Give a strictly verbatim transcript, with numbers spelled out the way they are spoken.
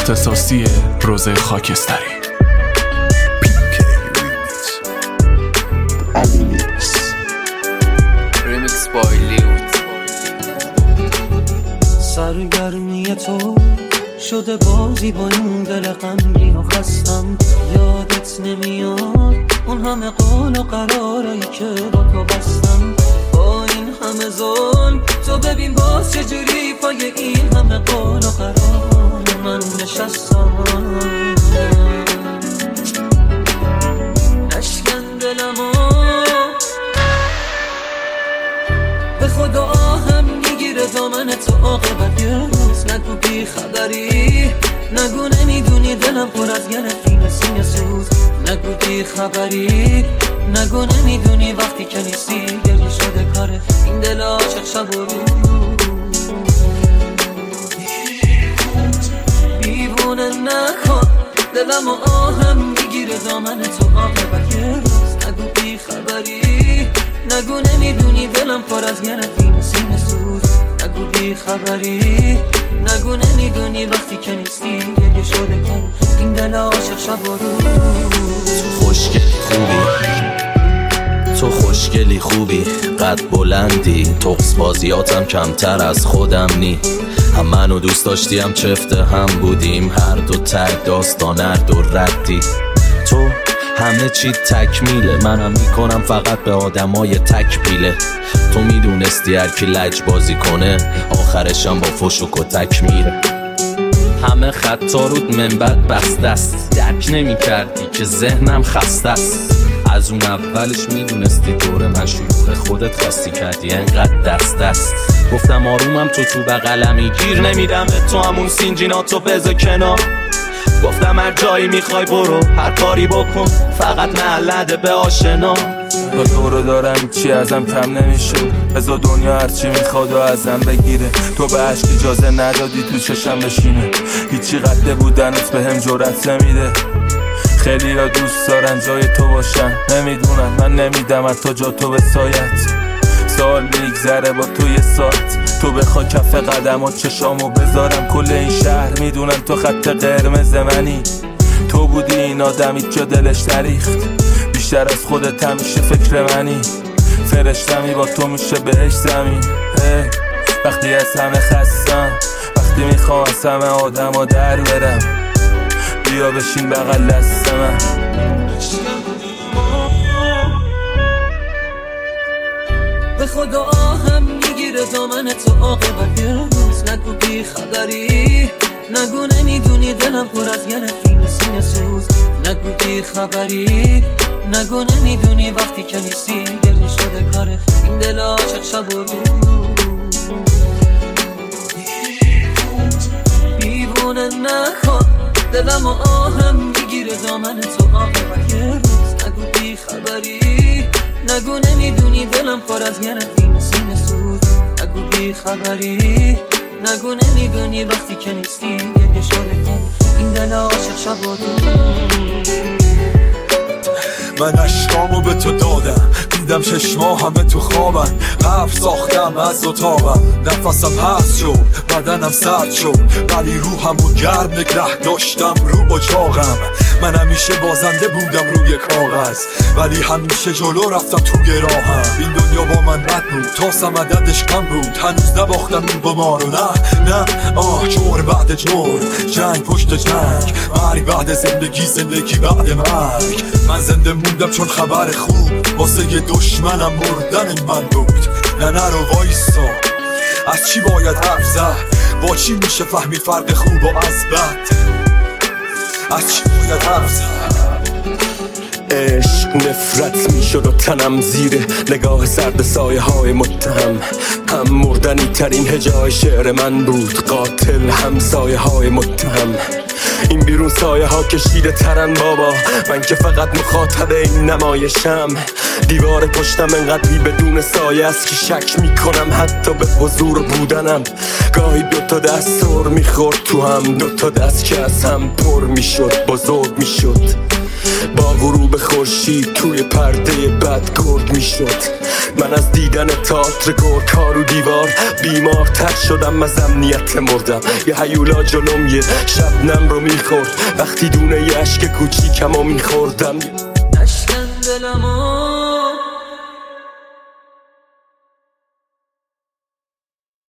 اختصاصی روز خاکستری. ریمیکس بای لیوت. سرگرمی تو شده بازی با این دل غمگین و خستم. یادت نمیاد اون همه قول و قرارایی که با تو بستم. با این همه ظلم تو ببین باز چجوری پای این همه قول و قرار من نشستم. نشکن دلمو به خدا آهم میگیره دامن تو عاقبت یه روز. نگو بی خبری، نگو نمیدونی دلم پر از گرفتین سینه سوز. نگو بی خبری، نگو نمیدونی وقتی که نیستی گریه شده کاره این دل عاشق شب و روز. دیوونه نکن دلم و آهم میگیره دامن تو عاقبت یه روز. نگو بی خبری، نگو نمیدونی دلم پر از گرفتین سینه سوز. نگو بی خبری، نگو نمیدونی وقتی که نیستی یه شده کن این دل عاشق شب و روز. تو خوشگلی خوبی، تو خوشگلی خوبی، قد بلندی، تقص بازیاتم کمتر از خودم نی. هم منو دوست داشتی هم چفته هم بودیم، هر دو تک داستان هر دو ردی. تو همه چی تکمیله، منم میکنم فقط به آدمای تکمیله. تو میدونستی هر کی لج بازی کنه آخرشم با فش و کتک میره. همه خطا رود منبت بسته است، درک نمی کردی که ذهنم خسته است. از اون اولش میدونستی دور من شروع خودت خواستی کردی انقدر دست دست. گفتم آرومم تو تو بغلمی، گیر نمیدم به تو همون سینجیناتو بذار کنار. گفتم هر جایی میخوای برو، هر کاری بکن، فقط نلده به آشنا. با تو رو دارم چی ازم کم نمیشه، بذار دنیا هرچی میخواد و ازم بگیره. تو به عشق اجازه ندادی تو چشم بشینه، هیچی قد بودنت به هم جرأت نمیده. خیلی ها دوست دارن جای تو باشن، نمیدونن من نمیدم حتی جا تو به سایت. سال میگذره با تو یه ساعت، تو بخوا کف قدمات چشامو بذارم. کل این شهر میدونن تو خط قرمز منی. تو بودی این آدمی جا دلش تریخت، بیشتر از خودت همیشه فکر منی. فرشتمی با تو میشه بهش زمین. وقتی از همه خستم، وقتی میخوام از همه آدم ها در برم، بیا بشین بغل دست من. به خدا آهم میگیره دامن تو عاقبت یه روز. نگو بی خبری، نگو نمیدونی دلم پر از گرفتین سینه سوز. نگو بی خبری، نگو نمیدونی وقتی که نیستی گریه شده کاره این دل عاشق شب و روز. دیوونه نکن دلم و آهم میگیره دامن تو عاقبت یه روز. نگو بی خبری، نگو نمیدونی دلم پر از گرفتین سینه سوز. نگو بی خبری، نگو نمیدونی وقتی که نیستی یه شده کن این دل عاشق شب و روز. من عشقامو به تو دادم، دیدم چشما همه تو خوابن. حرف ساختم از اتاقم، نفسم هست شد، بدنم سرد شد، ولی روحمو گرم نگه داشتم رو با چاقم. من همیشه بازنده بودم روی کاغذ، ولی همیشه جلو رفتم تو گراهم. این دنیا با من بد بود، تاسم عددش کم بود، هنوز نباختم این قمارو. نه نه آه، جور بعد جور، جنگ پشت جنگ، مرگ بعد زندگی، زندگی بعد مرگ. من زنده موندم چون خبر خوب واسه یه دشمنم مردن من بود. نه نه رو وایسا، از چی باید حرف زد؟ با چی میشه فهمید فرق خوب و از بد؟ از چی باید حرف زد؟ عشق نفرت میشد و تنم زیره نگاه سرد سایه های متهم. هم مردنی ترین هجای شعر من بود، قاتل هم سایه های متهم. این بیرون سایه ها کشیده ترن بابا، من که فقط مخاطب این نمایشم. دیوار پشتم انقدر بی بدون سایه است که شک میکنم حتی به حضور بودنم. گاهی دوتا دست سر میخورد تو هم، دوتا دست که از هم پر میشد، بزرگ میشد. با غروب خورشید توی پرده بد گرد میشد. من از دیدن تئاتر گورکا رو دیوار بیمارتر شدم، از امنیت مردم. یه هیولا جلوم یه شبنم رو میخورد، وقتی دونه یه عشق کوچیکمو میخوردم. نشکن دلمو